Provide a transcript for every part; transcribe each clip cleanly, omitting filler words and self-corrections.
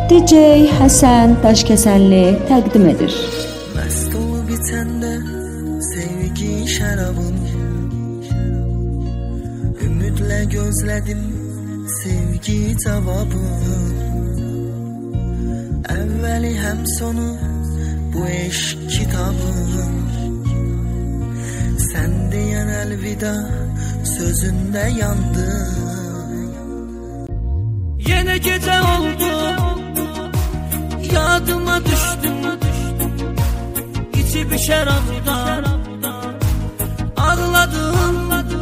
DJ Həsən Daşkəsənli təqdim edir. Məst olub içəndə sevgi şərabın, ümidlə gözlədim sevgi cavabın. Əvvəli həm sonu bu eşq kitabın, sən deyən əlvida sözündə yandım. Yenə gecə oldu, yadıma düşdüm, içib şərabdan ağladım.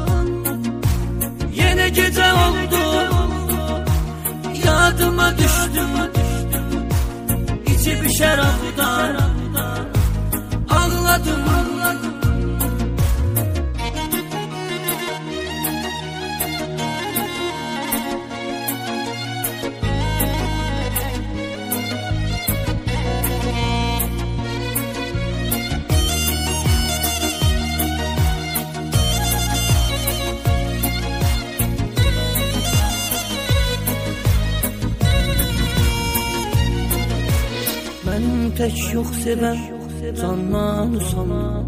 Yenə gecə oldu, yadıma düşdüm, içib şərabdan ağladım. Tək yox sevən candan usanam,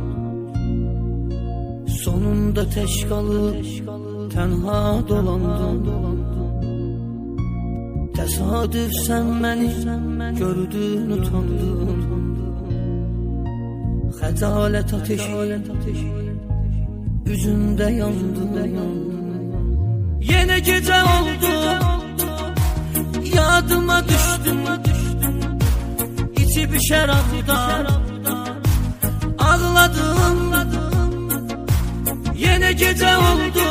sonunda tək qalıb tənha dolandım. Təsadüf sən məni gördün utandın, xəcalət ateşi üzündə yandım. Yenə gecə oldu, yadıma düşdüm, içib şərabdan ağladım. Yenə gecə oldu,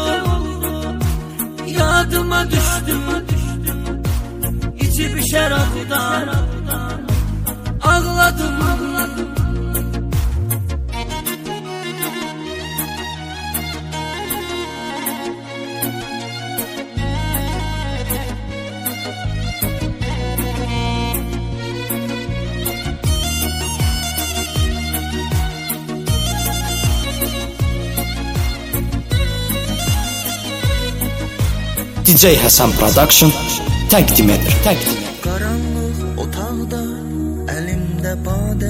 yadıma düşdüm, içib şərabdan ağladım. DJ Həsən Production təqdim edir. Qaranlıq otaqda əlimdə badə,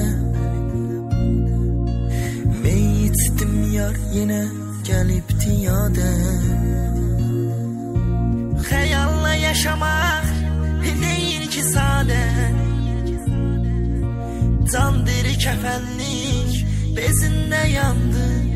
mey içdim yar yenə gəlibdi yadə. Xəyalla yaşamaq deyir ki sadə, candır kəfənlik bezində yandı.